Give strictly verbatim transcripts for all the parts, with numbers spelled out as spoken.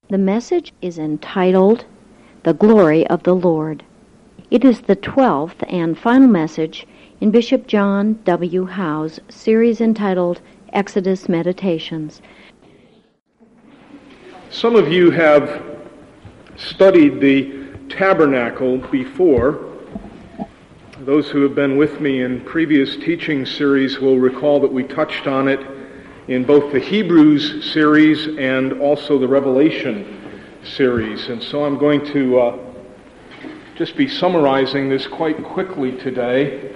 The message is entitled, The Glory of the Lord. It is the twelfth and final message in Bishop John W. Howe's series entitled Exodus Meditations. Some of you have studied the tabernacle before. Those who have been with me in previous teaching series will recall that we touched on it in both the Hebrews series and also the Revelation series. And so I'm going to uh, just be summarizing this quite quickly today.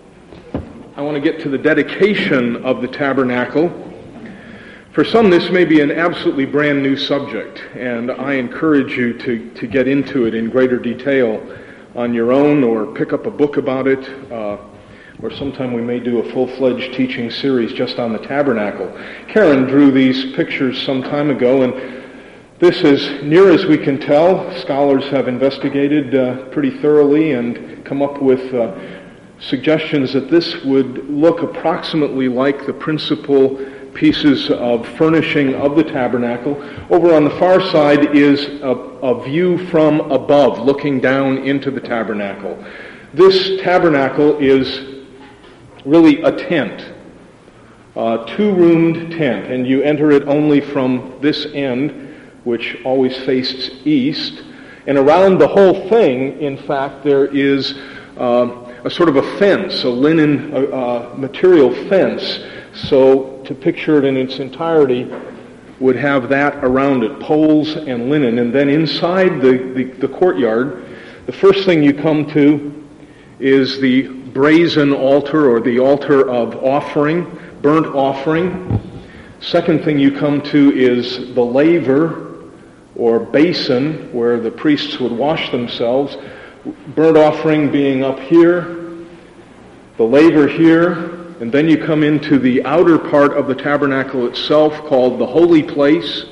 I want to get to the dedication of the tabernacle. For some, this may be an absolutely brand new subject, and I encourage you to, to get into it in greater detail on your own or pick up a book about it. Uh, or sometime we may do a full-fledged teaching series just on the tabernacle. Karen drew these pictures some time ago, and this, as near as we can tell, scholars have investigated uh, pretty thoroughly and come up with uh, suggestions that this would look approximately like the principal pieces of furnishing of the tabernacle. Over on the far side is a, a view from above, looking down into the tabernacle. This tabernacle is really a tent, a two-roomed tent, and you enter it only from this end, which always faces east. And around the whole thing, in fact, there is uh, a sort of a fence, a linen uh, uh, material fence. So to picture it in its entirety would have that around it, poles and linen. And then inside the, the, the courtyard, the first thing you come to is the brazen altar, or the altar of offering, burnt offering. Second thing you come to is the laver, or basin, where the priests would wash themselves. Burnt offering being up here, the laver here, and then you come into the outer part of the tabernacle itself called the holy place.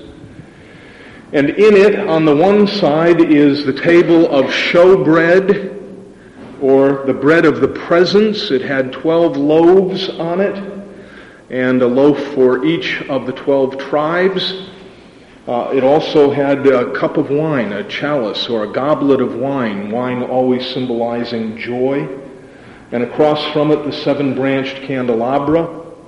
And in it, on the one side, is the table of showbread, or the bread of the presence. It had twelve loaves on it, and a loaf for each of the twelve tribes. Uh, it also had a cup of wine, a chalice, or a goblet of wine, wine always symbolizing joy. And across from it, the seven-branched candelabra,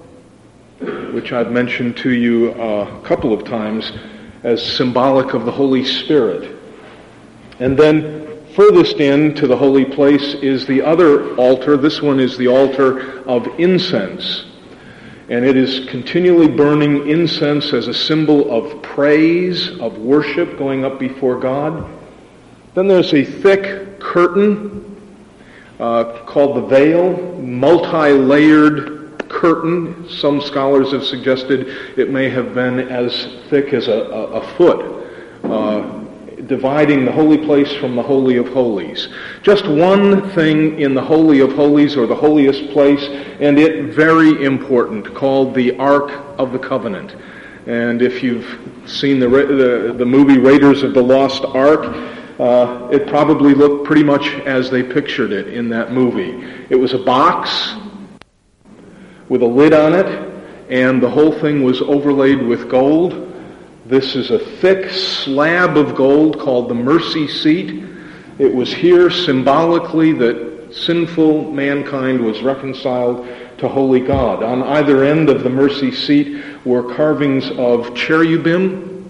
which I've mentioned to you uh, a couple of times as symbolic of the Holy Spirit. And then furthest in to the holy place is the other altar. This one is the altar of incense. And it is continually burning incense as a symbol of praise, of worship going up before God. Then there's a thick curtain uh, called the veil, multi-layered curtain. Some scholars have suggested it may have been as thick as a, a, a foot, uh, dividing the holy place from the Holy of Holies. Just one thing in the Holy of Holies, or the holiest place, and it very important, called the Ark of the Covenant. And if you've seen the the, the movie Raiders of the Lost Ark, uh, it probably looked pretty much as they pictured it in that movie. It was a box with a lid on it, and the whole thing was overlaid with gold. This is a thick slab of gold called the mercy seat. It was here symbolically that sinful mankind was reconciled to holy God. On either end of the mercy seat were carvings of cherubim,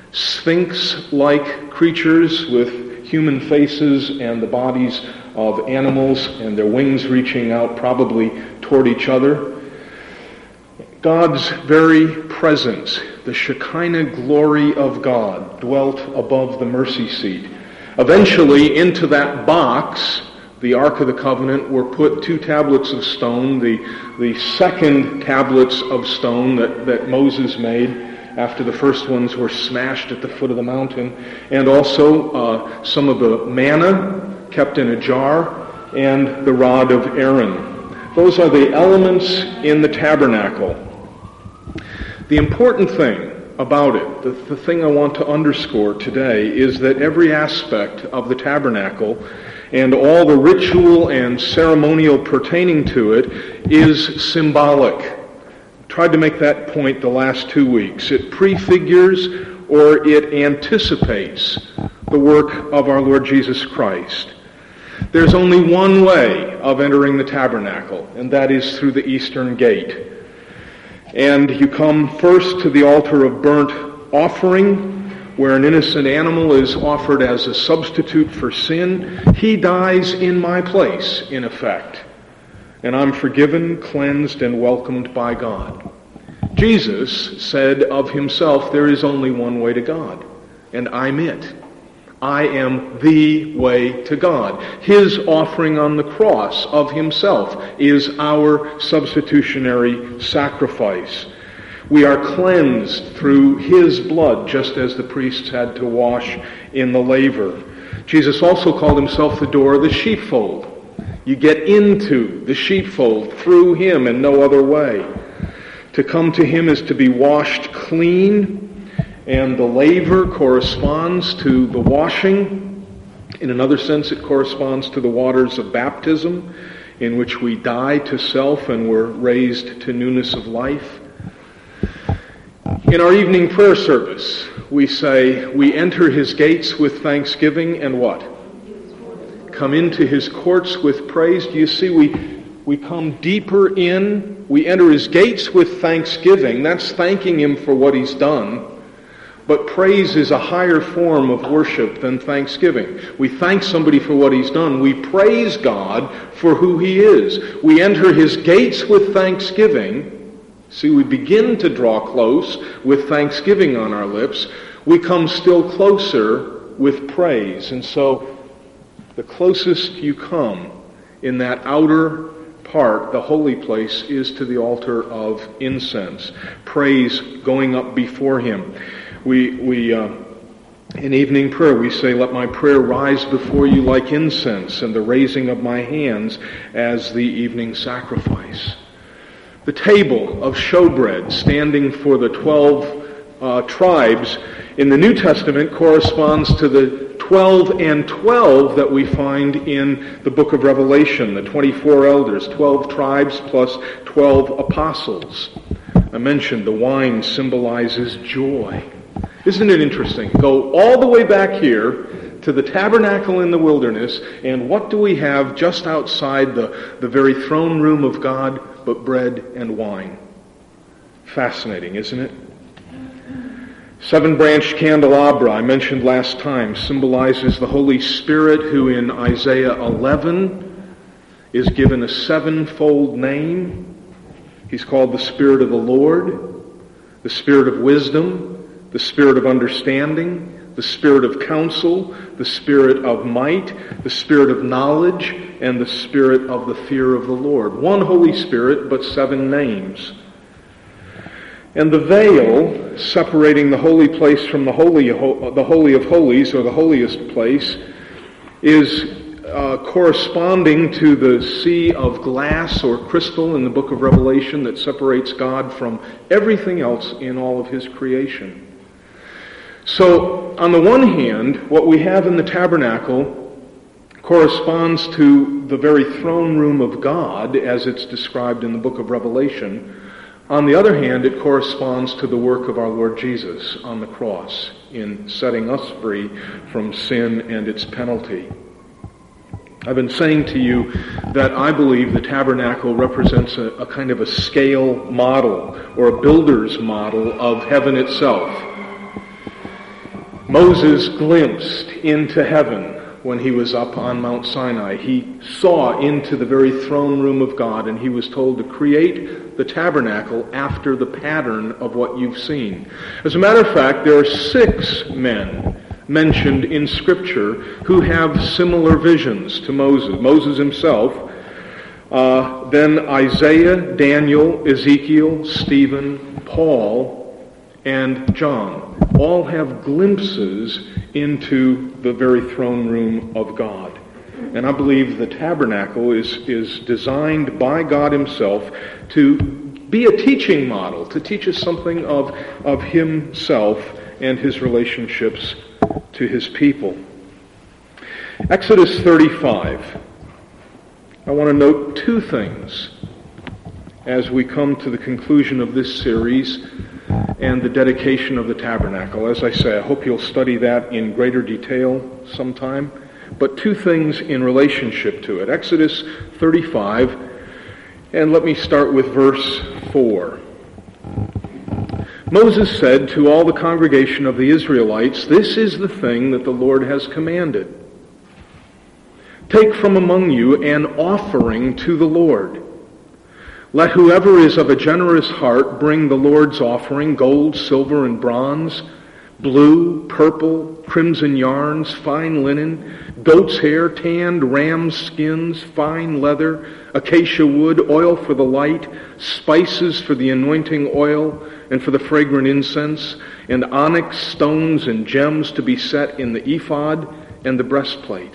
sphinx-like creatures with human faces and the bodies of animals, and their wings reaching out probably toward each other. God's very presence, the Shekinah glory of God, dwelt above the mercy seat. Eventually, into that box, the Ark of the Covenant, were put two tablets of stone, the, the second tablets of stone that, that Moses made after the first ones were smashed at the foot of the mountain, and also uh, some of the manna kept in a jar, and the rod of Aaron. Those are the elements in the tabernacle. The important thing about it, the, the thing I want to underscore today, is that every aspect of the tabernacle and all the ritual and ceremonial pertaining to it is symbolic. I tried to make that point the last two weeks. It prefigures or it anticipates the work of our Lord Jesus Christ. There's only one way of entering the tabernacle, and that is through the eastern gate. And you come first to the altar of burnt offering, where an innocent animal is offered as a substitute for sin. He dies in my place, in effect. And I'm forgiven, cleansed, and welcomed by God. Jesus said of himself, there is only one way to God, and I'm it. I am the way to God. His offering on the cross of himself is our substitutionary sacrifice. We are cleansed through his blood, just as the priests had to wash in the laver. Jesus also called himself the door of the sheepfold. You get into the sheepfold through him and no other way. To come to him is to be washed clean, and the laver corresponds to the washing. In another sense, it corresponds to the waters of baptism, in which we die to self and were raised to newness of life. In our evening prayer service, we say, we enter his gates with thanksgiving and what? Come into his courts with praise. Do you see, we, we come deeper in. We enter his gates with thanksgiving. That's thanking him for what he's done. But praise is a higher form of worship than thanksgiving. We thank somebody for what he's done. We praise God for who he is. We enter his gates with thanksgiving. See, we begin to draw close with thanksgiving on our lips. We come still closer with praise. And so, the closest you come in that outer part, the holy place, is to the altar of incense. Praise going up before him. We, we uh, in evening prayer, we say, let my prayer rise before you like incense, and the raising of my hands as the evening sacrifice. The table of showbread, standing for the twelve uh, tribes, in the New Testament corresponds to the twelve and twelve that we find in the book of Revelation, the twenty-four elders, twelve tribes plus twelve apostles. I mentioned the wine symbolizes joy. Isn't it interesting? Go all the way back here to the tabernacle in the wilderness, and what do we have just outside the, the very throne room of God but bread and wine? Fascinating, isn't it? Seven-branched candelabra, I mentioned last time, symbolizes the Holy Spirit, who in Isaiah eleven is given a sevenfold name. He's called the Spirit of the Lord, the Spirit of wisdom, the Spirit of understanding, the Spirit of counsel, the Spirit of might, the Spirit of knowledge, and the Spirit of the fear of the Lord. One Holy Spirit, but seven names. And the veil separating the holy place from the holy, the holy of holies, or the holiest place, is uh, corresponding to the sea of glass or crystal in the book of Revelation that separates God from everything else in all of his creation. So, on the one hand, what we have in the tabernacle corresponds to the very throne room of God as it's described in the book of Revelation. On the other hand, it corresponds to the work of our Lord Jesus on the cross in setting us free from sin and its penalty. I've been saying to you that I believe the tabernacle represents a, a kind of a scale model or a builder's model of heaven itself. Moses glimpsed into heaven when he was up on Mount Sinai. He saw into the very throne room of God, and he was told to create the tabernacle after the pattern of what you've seen. As a matter of fact, there are six men mentioned in Scripture who have similar visions to Moses. Moses himself, uh, then Isaiah, Daniel, Ezekiel, Stephen, Paul, and John all have glimpses into the very throne room of God. And I believe the tabernacle is, is designed by God himself to be a teaching model, to teach us something of, of himself and his relationships to his people. Exodus thirty-five. I want to note two things as we come to the conclusion of this series and the dedication of the tabernacle. As I say, I hope you'll study that in greater detail sometime. But two things in relationship to it. Exodus thirty-five, and let me start with verse four. Moses said to all the congregation of the Israelites, "This is the thing that the Lord has commanded. Take from among you an offering to the Lord. Let whoever is of a generous heart bring the Lord's offering, gold, silver, and bronze, blue, purple, crimson yarns, fine linen, goat's hair, tanned ram's skins, fine leather, acacia wood, oil for the light, spices for the anointing oil and for the fragrant incense, and onyx stones and gems to be set in the ephod and the breastplate.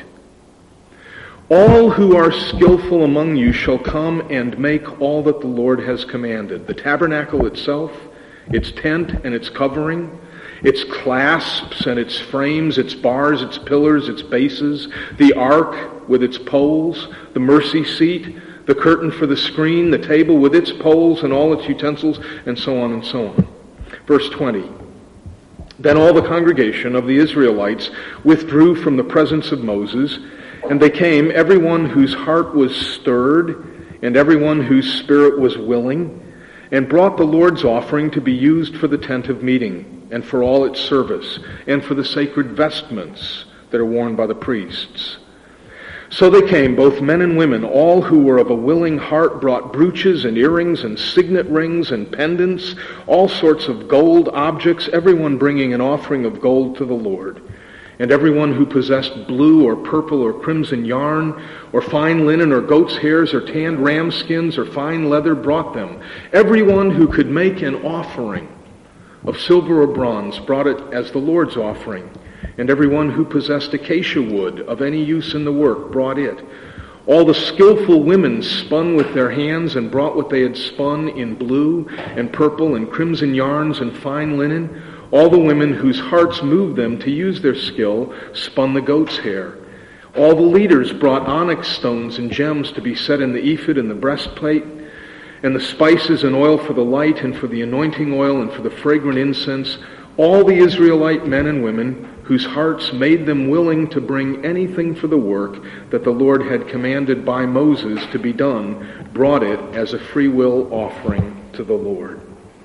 All who are skillful among you shall come and make all that the Lord has commanded. The tabernacle itself, its tent and its covering, its clasps and its frames, its bars, its pillars, its bases, the ark with its poles, the mercy seat, the curtain for the screen, the table with its poles and all its utensils, and so on and so on." Verse twenty. Then all the congregation of the Israelites withdrew from the presence of Moses, and they came, everyone whose heart was stirred, and everyone whose spirit was willing, and brought the Lord's offering to be used for the tent of meeting, and for all its service, and for the sacred vestments that are worn by the priests. So they came, both men and women, all who were of a willing heart brought brooches and earrings and signet rings and pendants, all sorts of gold objects, everyone bringing an offering of gold to the Lord. And everyone who possessed blue or purple or crimson yarn, or fine linen or goat's hairs or tanned ram skins or fine leather brought them. Everyone who could make an offering of silver or bronze brought it as the Lord's offering. And everyone who possessed acacia wood of any use in the work brought it. All the skillful women spun with their hands and brought what they had spun in blue and purple and crimson yarns and fine linen. All the women whose hearts moved them to use their skill spun the goat's hair. All the leaders brought onyx stones and gems to be set in the ephod and the breastplate, and the spices and oil for the light and for the anointing oil and for the fragrant incense. All the Israelite men and women whose hearts made them willing to bring anything for the work that the Lord had commanded by Moses to be done, brought it as a free will offering to the Lord.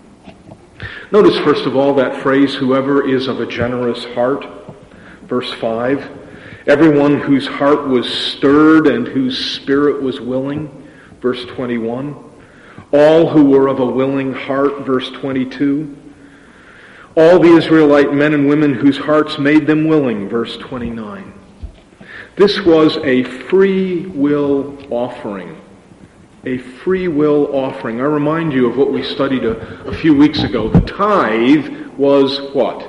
Notice, first of all, that phrase, whoever is of a generous heart. Verse five, everyone whose heart was stirred and whose spirit was willing. Verse twenty-one, all who were of a willing heart. Verse twenty-two, all the Israelite men and women whose hearts made them willing. Verse twenty-nine. This was a free will offering. A free will offering. I remind you of what we studied a, a few weeks ago. The tithe was what?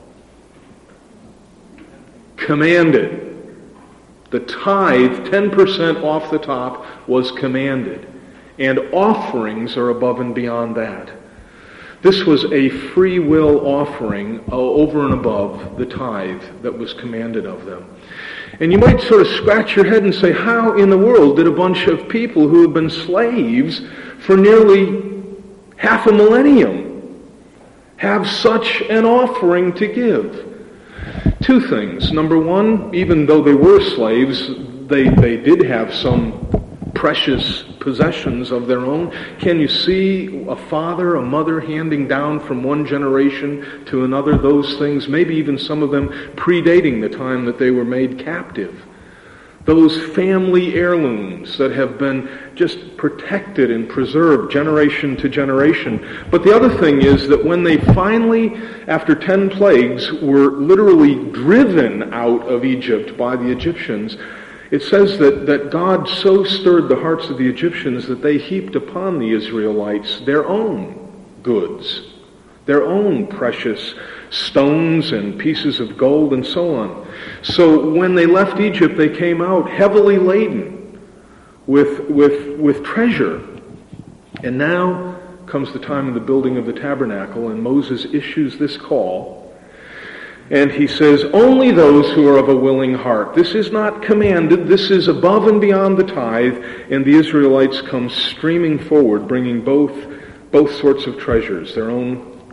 Commanded. The tithe, ten percent off the top, was commanded. And offerings are above and beyond that. This was a free will offering over and above the tithe that was commanded of them. And you might sort of scratch your head and say, how in the world did a bunch of people who have been slaves for nearly half a millennium have such an offering to give? Two things. Number one, even though they were slaves, they, they did have some precious possessions of their own. Can you see a father, a mother handing down from one generation to another those things, maybe even some of them predating the time that they were made captive? Those family heirlooms that have been just protected and preserved generation to generation. But the other thing is that when they finally, after ten plagues, were literally driven out of Egypt by the Egyptians, it says that, that God so stirred the hearts of the Egyptians that they heaped upon the Israelites their own goods, their own precious stones and pieces of gold and so on. So when they left Egypt, they came out heavily laden with, with, with treasure. And now comes the time of the building of the tabernacle, and Moses issues this call. And he says, only those who are of a willing heart. This is not commanded. This is above and beyond the tithe. And the Israelites come streaming forward, bringing both, both sorts of treasures, their own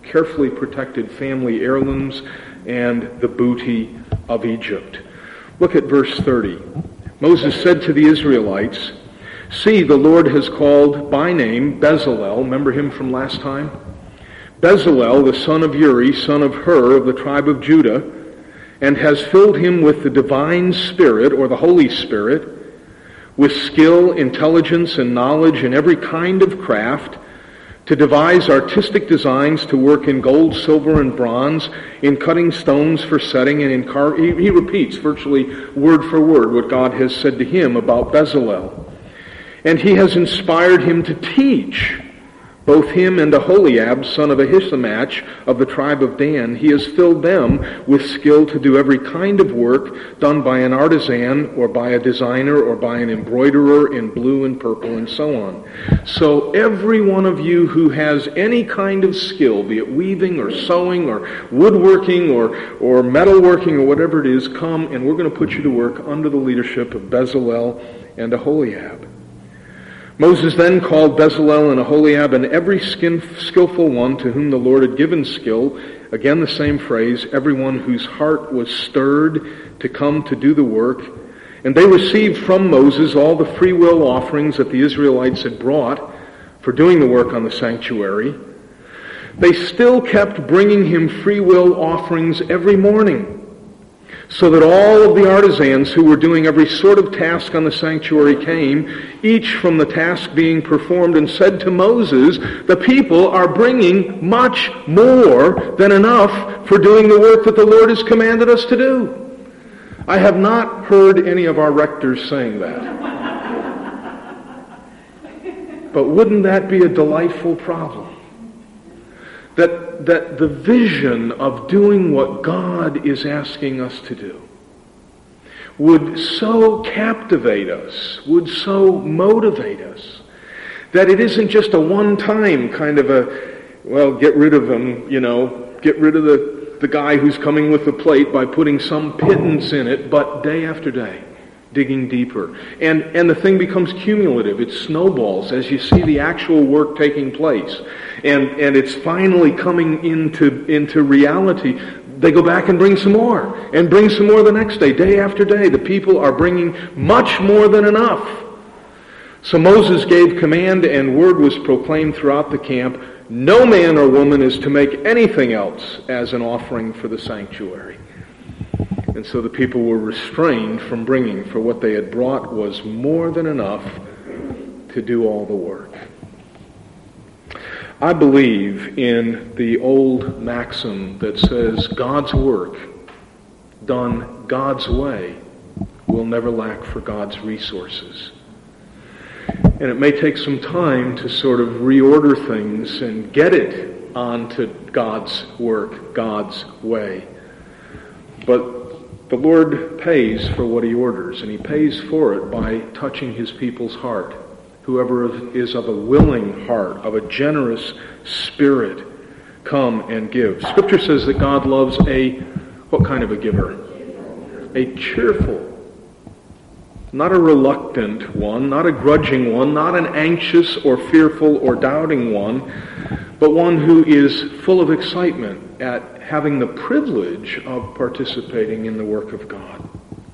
carefully protected family heirlooms and the booty of Egypt. Look at verse thirty. Moses said to the Israelites, "See, the Lord has called by name Bezalel," remember him from last time? "Bezalel, the son of Uri, son of Hur, of the tribe of Judah, and has filled him with the divine Spirit," or the Holy Spirit, "with skill, intelligence, and knowledge in every kind of craft, to devise artistic designs, to work in gold, silver, and bronze, in cutting stones for setting, and in car-" he, he repeats virtually word for word what God has said to him about Bezalel. "And he has inspired him to teach, both him and Aholiab, son of Ahisamach, of the tribe of Dan. He has filled them with skill to do every kind of work done by an artisan, or by a designer, or by an embroiderer in blue and purple," and so on. So every one of you who has any kind of skill, be it weaving or sewing or woodworking or, or metalworking or whatever it is, come and we're going to put you to work under the leadership of Bezalel and Aholiab. Moses then called Bezalel and Aholiab and every skin, skillful one to whom the Lord had given skill, again the same phrase, everyone whose heart was stirred to come to do the work. And they received from Moses all the free will offerings that the Israelites had brought for doing the work on the sanctuary. They still kept bringing him free will offerings every morning, so that all of the artisans who were doing every sort of task on the sanctuary came, each from the task being performed, and said to Moses, "The people are bringing much more than enough for doing the work that the Lord has commanded us to do." I have not heard any of our rectors saying that. But wouldn't that be a delightful problem? That, that the vision of doing what God is asking us to do would so captivate us, would so motivate us, that it isn't just a one-time kind of a, well, get rid of him, you know, get rid of the, the guy who's coming with the plate by putting some pittance in it, but day after day, digging deeper. And and the thing becomes cumulative. It snowballs as you see the actual work taking place. And and it's finally coming into into reality. They go back and bring some more. And bring some more the next day. Day after day. The people are bringing much more than enough. So Moses gave command, and word was proclaimed throughout the camp, no man or woman is to make anything else as an offering for the sanctuary. And so the people were restrained from bringing, for what they had brought was more than enough to do all the work. I believe in the old maxim that says God's work, done God's way, will never lack for God's resources. And it may take some time to sort of reorder things and get it onto God's work, God's way. But the Lord pays for what he orders, and he pays for it by touching his people's heart. Whoever is of a willing heart, of a generous spirit, come and give. Scripture says that God loves a, what kind of a giver? A cheerful, not a reluctant one, not a grudging one, not an anxious or fearful or doubting one, but one who is full of excitement at having the privilege of participating in the work of God.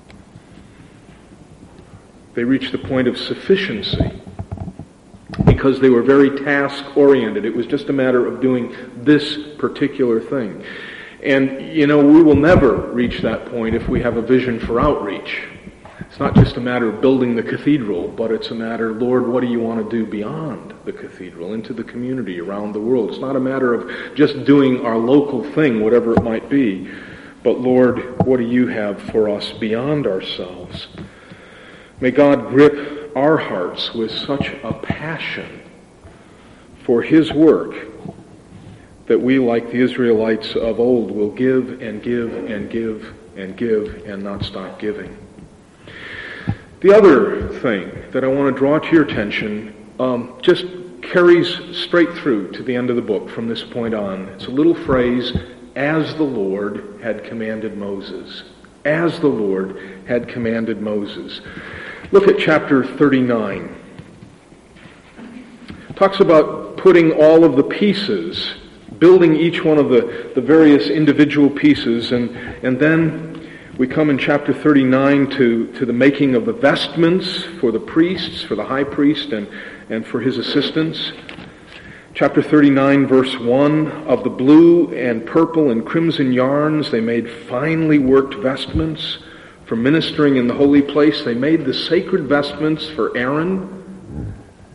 They reached the point of sufficiency because they were very task-oriented. It was just a matter of doing this particular thing. And, you know, we will never reach that point if we have a vision for outreach. It's not just a matter of building the cathedral, but it's a matter, Lord, what do you want to do beyond the cathedral, into the community, around the world? It's not a matter of just doing our local thing, whatever it might be, but Lord, what do you have for us beyond ourselves? May God grip our hearts with such a passion for his work that we, like the Israelites of old, will give and give and give and give and not stop giving. The other thing that I want to draw to your attention um, just carries straight through to the end of the book from this point on. It's a little phrase, as the Lord had commanded Moses. As the Lord had commanded Moses. Look at chapter thirty-nine. It talks about putting all of the pieces building each one of the, the various individual pieces. And, and then we come in chapter thirty-nine to, to the making of the vestments for the priests, for the high priest and, and for his assistants. Chapter thirty-nine, verse one, of the blue and purple and crimson yarns they made finely worked vestments for ministering in the holy place. They made the sacred vestments for Aaron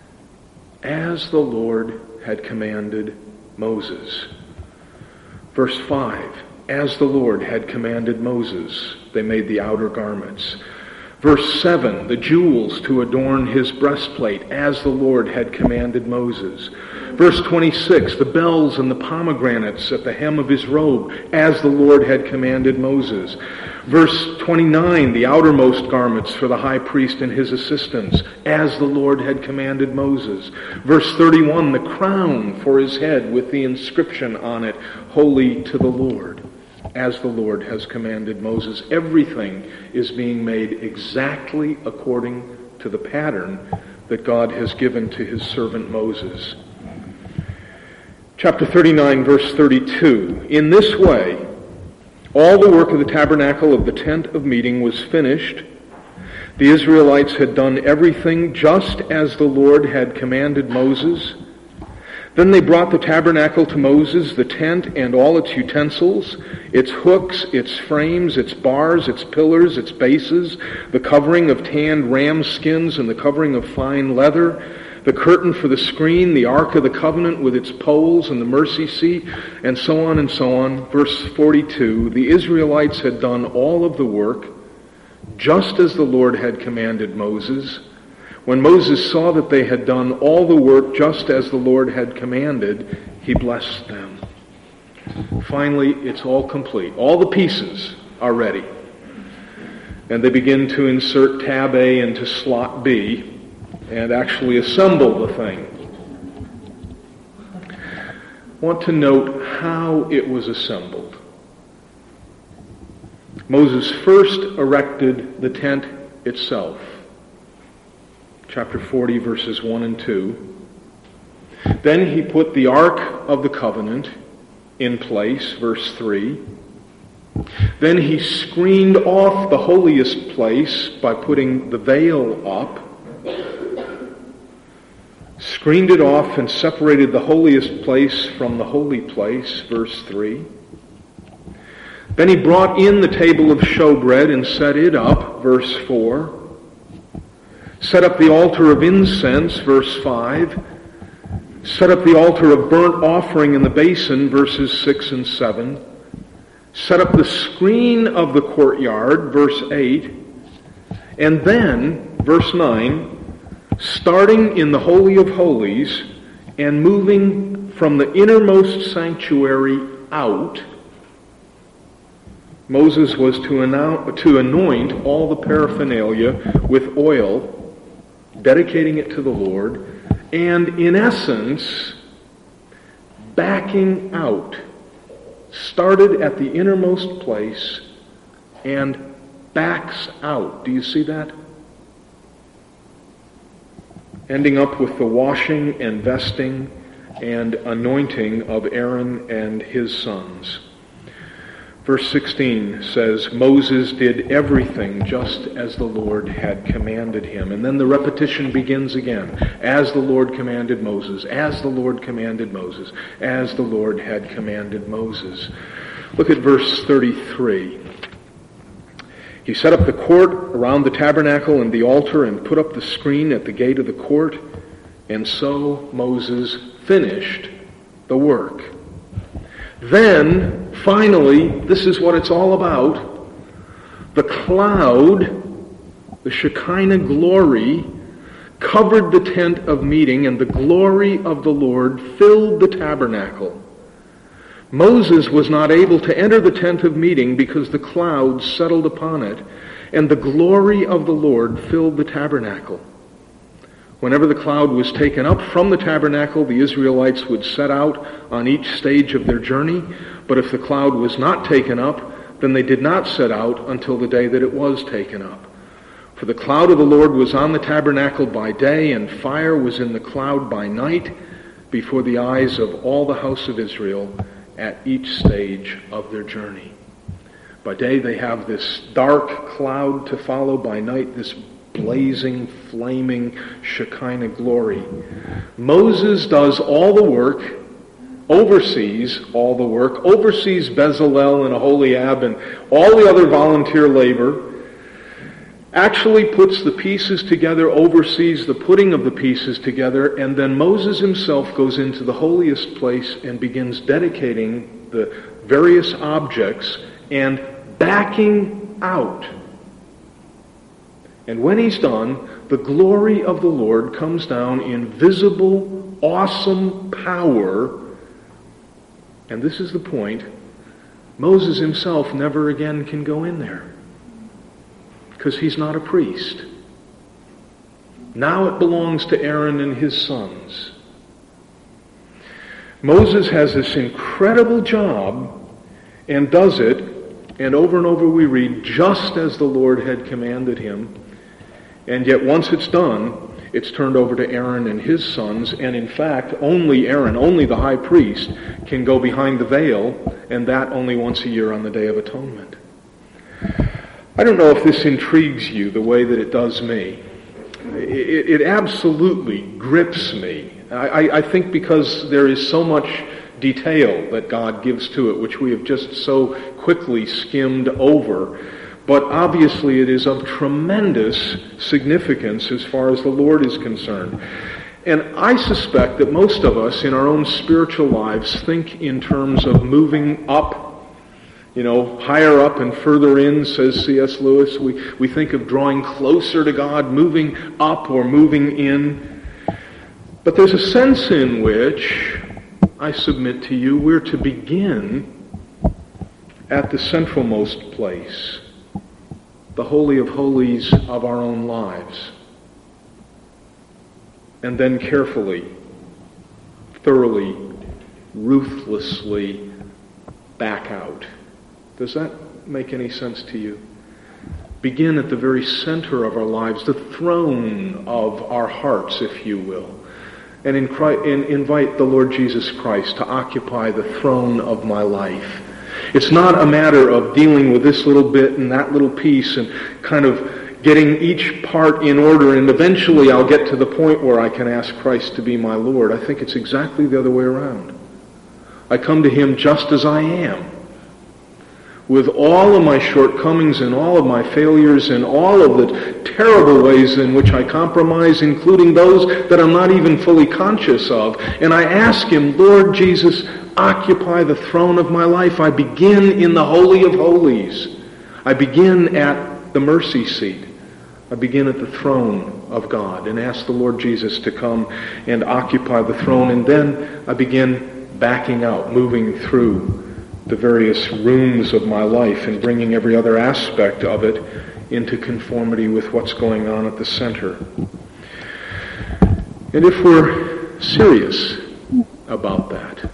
as the Lord had commanded Moses. Verse five, as the Lord had commanded Moses, they made the outer garments. Verse seven, the jewels to adorn his breastplate, as the Lord had commanded Moses. Verse twenty-six, the bells and the pomegranates at the hem of his robe, as the Lord had commanded Moses. Verse twenty-nine, the outermost garments for the high priest and his assistants, as the Lord had commanded Moses. Verse thirty-one, the crown for his head with the inscription on it, holy to the Lord, as the Lord has commanded Moses. Everything is being made exactly according to the pattern that God has given to his servant Moses. Chapter thirty-nine, verse thirty-two. In this way, all the work of the tabernacle of the tent of meeting was finished. The Israelites had done everything just as the Lord had commanded Moses. Then they brought the tabernacle to Moses, the tent and all its utensils, its hooks, its frames, its bars, its pillars, its bases, the covering of tanned ram skins and the covering of fine leather, the curtain for the screen, the Ark of the Covenant with its poles and the mercy seat, and so on and so on. Verse forty-two, the Israelites had done all of the work just as the Lord had commanded Moses. When Moses saw that they had done all the work just as the Lord had commanded, he blessed them. Finally, it's all complete. All the pieces are ready. And they begin to insert tab A into slot B and actually assemble the thing. I want to note how it was assembled. Moses first erected the tent itself. Chapter forty, verses one and two. Then he put the Ark of the Covenant in place, verse three. Then he screened off the holiest place by putting the veil up. Screened it off and separated the holiest place from the holy place, verse three. Then he brought in the table of showbread and set it up, verse four. Set up the altar of incense, verse five. Set up the altar of burnt offering in the basin, verses six and seven. Set up the screen of the courtyard, verse eight. And then, verse nine, starting in the Holy of Holies and moving from the innermost sanctuary out, Moses was to, annou- to anoint all the paraphernalia with oil, dedicating it to the Lord, and in essence, backing out, started at the innermost place and backs out. Do you see that? Ending up with the washing and vesting and anointing of Aaron and his sons. Verse sixteen says, Moses did everything just as the Lord had commanded him. And then the repetition begins again. As the Lord commanded Moses, as the Lord commanded Moses, as the Lord had commanded Moses. Look at verse thirty-three. He set up the court around the tabernacle and the altar and put up the screen at the gate of the court. And so Moses finished the work. Then, finally, this is what it's all about. The cloud, the Shekinah glory, covered the tent of meeting, and the glory of the Lord filled the tabernacle. Moses was not able to enter the tent of meeting because the cloud settled upon it, and the glory of the Lord filled the tabernacle. Whenever the cloud was taken up from the tabernacle, the Israelites would set out on each stage of their journey. But if the cloud was not taken up, then they did not set out until the day that it was taken up. For the cloud of the Lord was on the tabernacle by day, and fire was in the cloud by night, before the eyes of all the house of Israel at each stage of their journey. By day they have this dark cloud to follow, by night this blazing, flaming Shekinah glory. Moses does all the work, oversees all the work, oversees Bezalel and Aholiab and all the other volunteer labor, actually puts the pieces together, oversees the putting of the pieces together, and then Moses himself goes into the holiest place and begins dedicating the various objects and backing out. And when he's done, the glory of the Lord comes down in visible, awesome power. And this is the point. Moses himself never again can go in there, because he's not a priest. Now it belongs to Aaron and his sons. Moses has this incredible job and does it, and over and over we read, just as the Lord had commanded him. And yet once it's done, it's turned over to Aaron and his sons, and in fact, only Aaron, only the high priest, can go behind the veil, and that only once a year on the Day of Atonement. I don't know if this intrigues you the way that it does me. It, it absolutely grips me. I, I, I think because there is so much detail that God gives to it, which we have just so quickly skimmed over. But obviously it is of tremendous significance as far as the Lord is concerned. And I suspect that most of us in our own spiritual lives think in terms of moving up, you know, higher up and further in, says C S Lewis. We, we think of drawing closer to God, moving up or moving in. But there's a sense in which, I submit to you, we're to begin at the centralmost place, the Holy of Holies of our own lives, and then carefully, thoroughly, ruthlessly back out. Does that make any sense to you? Begin at the very center of our lives, the throne of our hearts, if you will, and in Christ, in, invite the Lord Jesus Christ to occupy the throne of my life. It's not a matter of dealing with this little bit and that little piece and kind of getting each part in order, and eventually I'll get to the point where I can ask Christ to be my Lord. I think it's exactly the other way around. I come to him just as I am, with all of my shortcomings and all of my failures and all of the terrible ways in which I compromise, including those that I'm not even fully conscious of. And I ask him, Lord Jesus, occupy the throne of my life. I begin in the Holy of Holies. I begin at the mercy seat. I begin at the throne of God and ask the Lord Jesus to come and occupy the throne. And then I begin backing out, moving through the various rooms of my life and bringing every other aspect of it into conformity with what's going on at the center. And if we're serious about that,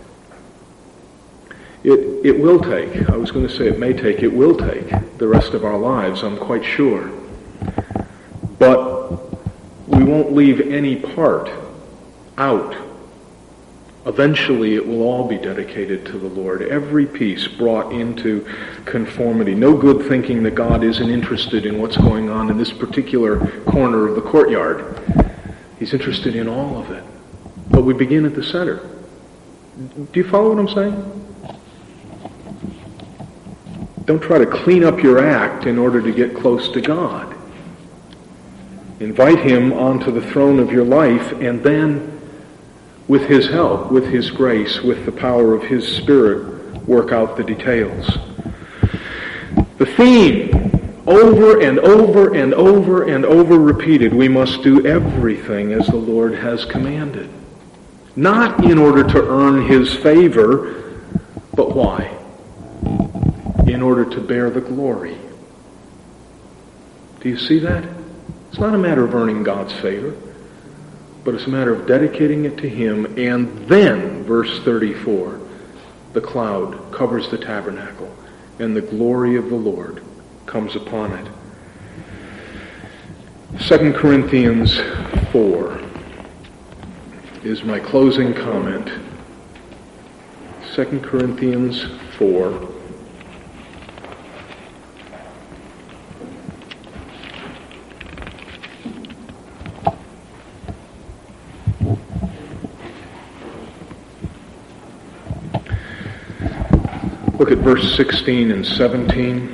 it, it will take, I was going to say it may take, it will take the rest of our lives, I'm quite sure. But we won't leave any part out. Eventually it will all be dedicated to the Lord. Every piece brought into conformity. No good thinking that God isn't interested in what's going on in this particular corner of the courtyard. He's interested in all of it. But we begin at the center. Do you follow what I'm saying? Don't try to clean up your act in order to get close to God. Invite him onto the throne of your life, and then with his help, with his grace, with the power of his Spirit, work out the details. The theme, over and over and over and over repeated, we must do everything as the Lord has commanded. Not in order to earn his favor, but why? In order to bear the glory. Do you see that? It's not a matter of earning God's favor, but it's a matter of dedicating it to him. And then, verse thirty-four, the cloud covers the tabernacle, and the glory of the Lord comes upon it. Second Corinthians four. is my closing comment. Second Corinthians four. Look at verse sixteen and seventeen.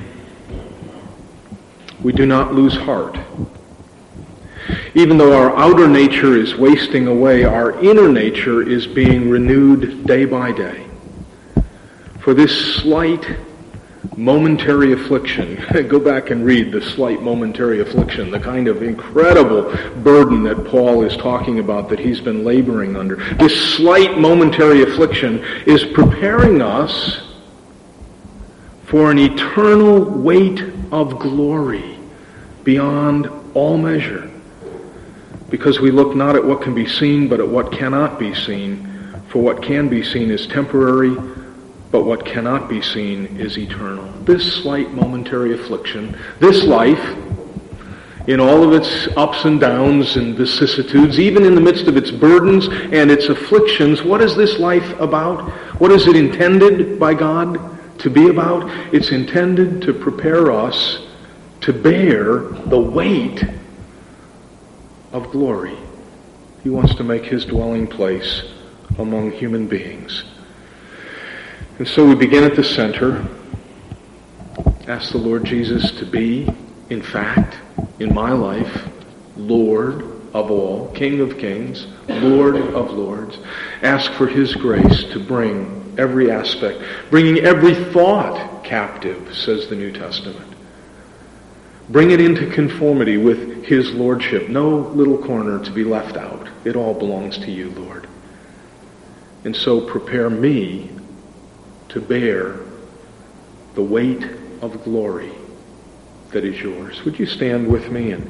We do not lose heart. Even though our outer nature is wasting away, our inner nature is being renewed day by day. For this slight momentary affliction, go back and read the slight momentary affliction, the kind of incredible burden that Paul is talking about that he's been laboring under. This slight momentary affliction is preparing us for an eternal weight of glory beyond all measure. Because we look not at what can be seen, but at what cannot be seen. For what can be seen is temporary, but what cannot be seen is eternal. This slight momentary affliction, this life, in all of its ups and downs and vicissitudes, even in the midst of its burdens and its afflictions, what is this life about? What is it intended by God to be about? It's intended to prepare us to bear the weight of glory. He wants to make his dwelling place among human beings. And so we begin at the center. Ask the Lord Jesus to be, in fact, in my life, Lord of all, King of kings, Lord of lords. Ask for his grace to bring every aspect, bringing every thought captive, says the New Testament. Bring it into conformity with his lordship. No little corner to be left out. It all belongs to you, Lord. And so prepare me to bear the weight of glory that is yours. Would you stand with me and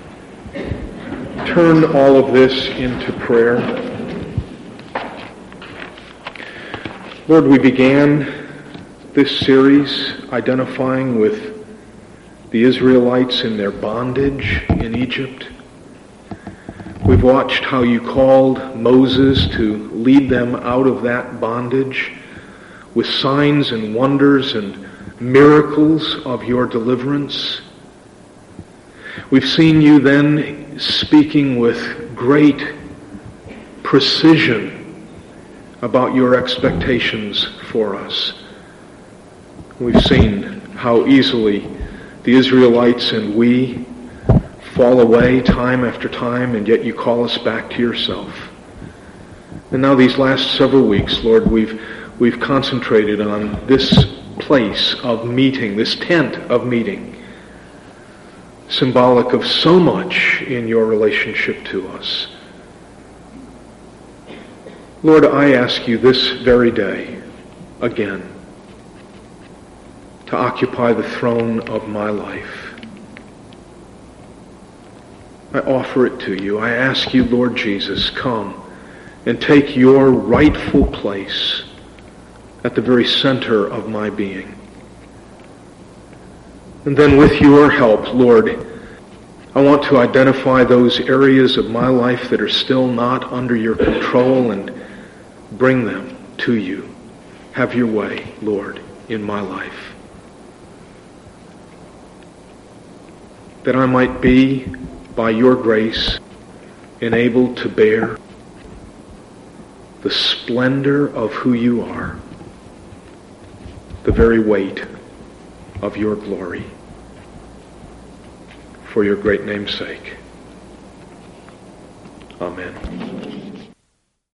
turn all of this into prayer? Lord, we began this series identifying with the Israelites in their bondage in Egypt. We've watched how you called Moses to lead them out of that bondage with signs and wonders and miracles of your deliverance. We've seen you then speaking with great precision about your expectations for us. We've seen how easily the Israelites and we fall away time after time, and yet you call us back to yourself. And now these last several weeks, Lord, we've we've concentrated on this place of meeting, this tent of meeting, symbolic of so much in your relationship to us. Lord, I ask you this very day, again, to occupy the throne of my life. I offer it to you. I ask you, Lord Jesus, come and take your rightful place at the very center of my being. And then with your help, Lord, I want to identify those areas of my life that are still not under your control and bring them to you. Have your way, Lord, in my life. That I might be, by your grace, enabled to bear the splendor of who you are, the very weight of your glory, for your great name's sake. Amen.